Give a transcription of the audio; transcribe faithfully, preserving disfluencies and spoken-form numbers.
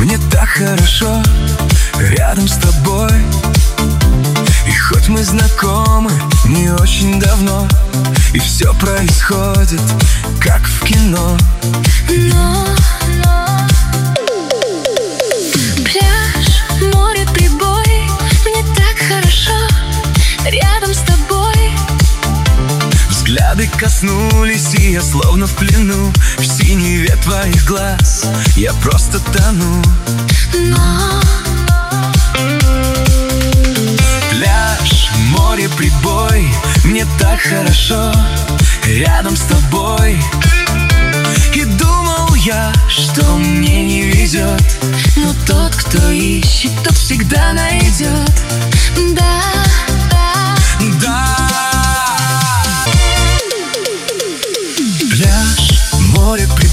Мне так хорошо рядом с тобой. И хоть мы знакомы не очень давно, и все происходит как в кино, Но, но пляж, море, прибой, мне так хорошо рядом с тобой. взгляды коснулись, и я словно в плену. В синеве твоих глаз я просто тону. Но Пляж, море, прибой, мне так хорошо рядом с тобой. И думал я, что мне не везет, Но тот, кто ищет, тот всегда найдет. Да, да. да. Пляж, море, прибой,